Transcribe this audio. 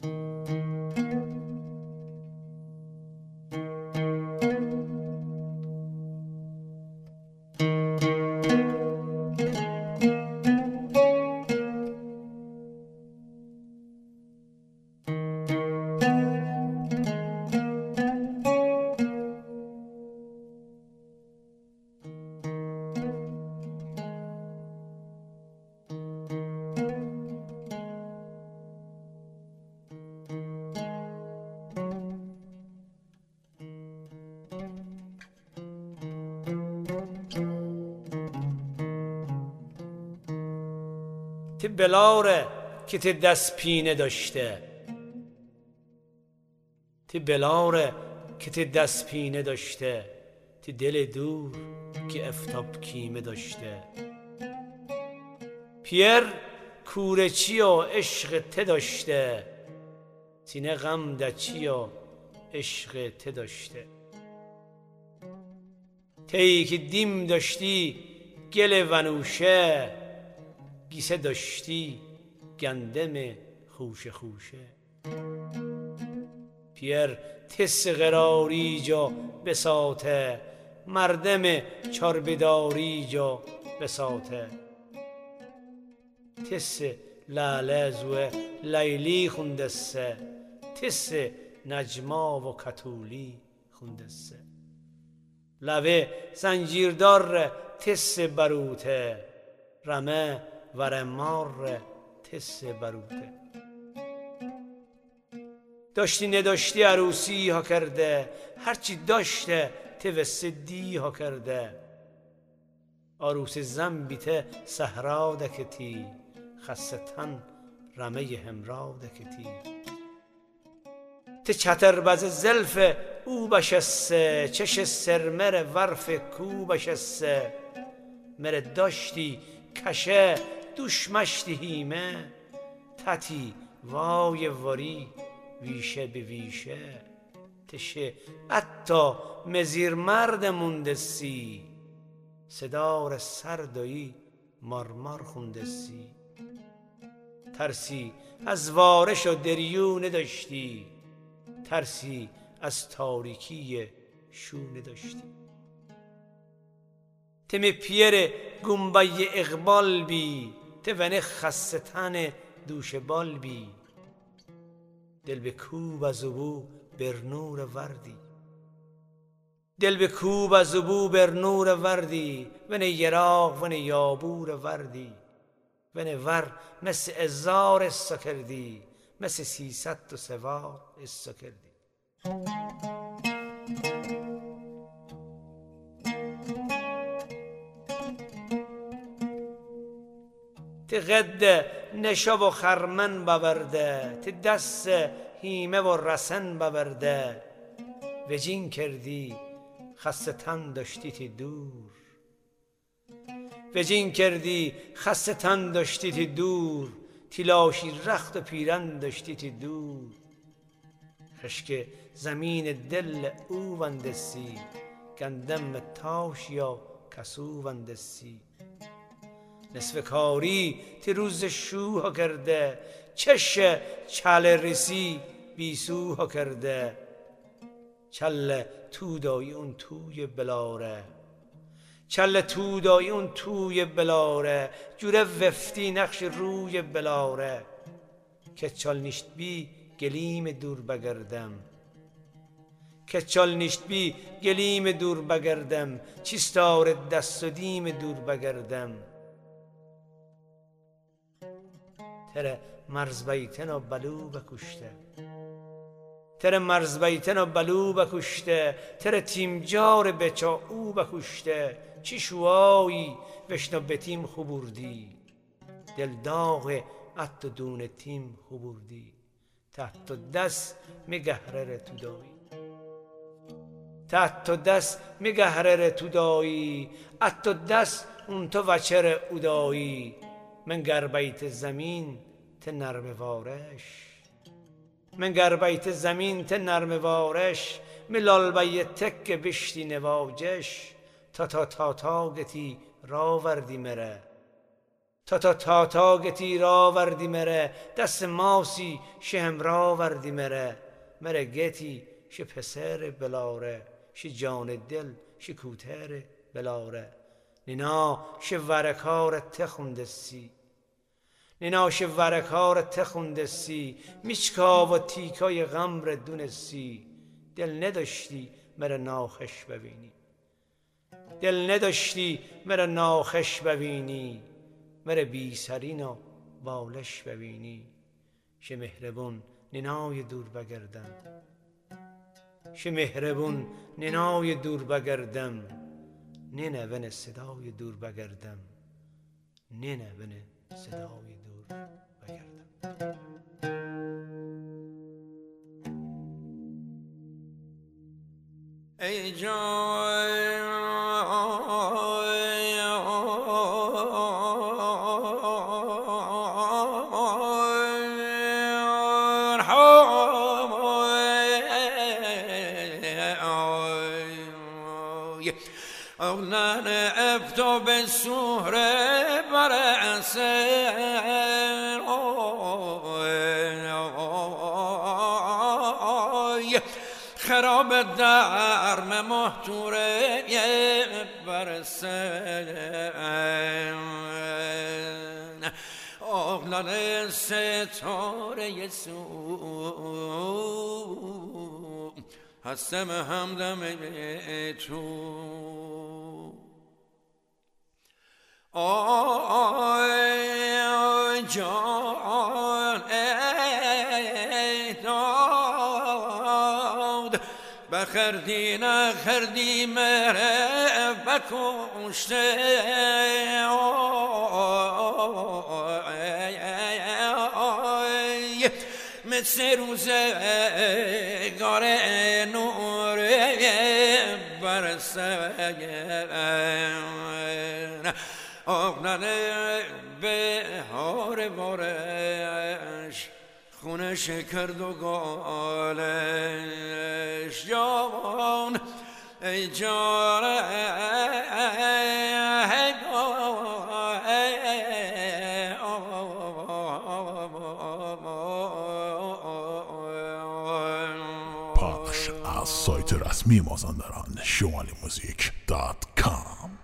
تی بلاره که تی دست پینه داشته، تی بلاره که تی دست پینه داشته، تی دل دور که افتاب کیمه داشته. پیر کورچی و عشق ته داشته، تینه غم دچی و عشق ته داشته. تیی که دیم داشتی گل ونوشه، گیسه داشتی گندم خوشه خوشه. پیر تس قراری جا بساته، مردم چاربداری جا بساته. تس لاله زوه لیلی خوندسه، تس نجما و کتولی خوندسه. لوه زنجیردار تس بروته، رمه ورمار تس بروته. داشتی نداشتی عروسی ها کرده، هرچی داشته توسه دی ها کرده. عروس زنبیته صحرا دکتی، خستن رمه همرا دکتی. ته چتربز زلف او بشسته، چش سرمر ورف کو بشسته. مره داشتی کشه دوشمشتی هیمه، تتی وای واری ویشه به ویشه. تشه اتا مزیر مرد موندسی، صدار سردایی مارمار خوندسی. ترسی از وارش و دریو نداشتی، ترسی از تاریکی شو نداشتی. تم پیر گنبه اقبال بی، تونه خستن دوش بال بی. دل به کوب از ابو بر نور وردی، دل به کوب از ابو بر نور وردی. ونه یراق ونه یابور وردی، ونه ور مثل ازار اسا کردی، مثل 300 سوار اسا کردی. تی قد نشا و خرمن ببرده، تی دست هیمه و رسن ببرده. وجین کردی خسته تن داشتی تی دور، وجین کردی خسته تن داشتی تی دور. تی لاشی رخت و پیرن داشتی تی دور. خشک زمین دل او وندسی، گندم تاش یا کسو وندسی. نصف کاری تی روز شو ها کرده، چش چل رسی بیسو ها کرده. چل تو دایی اون توی بلاره، چل تو دایی اون توی بلاره. جوره وفتی نقش روی بلاره، که چال نیشت بی گلیم دور بگردم، که چال نیشت بی گلیم دور بگردم. چیستار دست و دیم دور بگردم. تره مرز بیتن و بلو بکشته، تره مرز بیتن و بلو بکشته. تره تیم جار بچا او بکشته. چی شوایی وشنو به تیم خوبوردی، دل داغ ات دون تیم خوبوردی. تحت دست میگهره تو دایی، تحت دست میگهره تو دایی. ات دست اون تو وچر اودایی. من گر بیت زمین ته نرم وارش، من گر بیت زمین ته نرم وارش. ملال بیت تک بشتی نواجش. تا گتی را وردی مره، تا گتی را وردی مره دست ماسی شهم را وردی مره گتی ش پسر بلاره ش جان دل ش کوتر بلاره نینا ش ورکار تخوندسی نینا ش ورکار تخوندسی میچکا و تیکای غمر دونسی دل نداشتی مره ناخش ببینی دل نداشتی مره ناخش ببینی مره بی سرین و بالش ببینی ش مهربون نینای دور بگردم ش مهربون نینای دور بگردم نینه ون صدای دور بگردم نینه ون صدای دور بگردم ای جان اغلان ابتو بالسهر برأسر خراب در محتوره برسن اغلان ستاره سو هستم همدم تو آی جان ای داد بخردی نخردی مره بکشته مثل روزگار نور برسن آغنان بهار بارش خونش کرد و گالش جوان ای جان پخش از سایت رسمی مازندران شمالیموزیک.com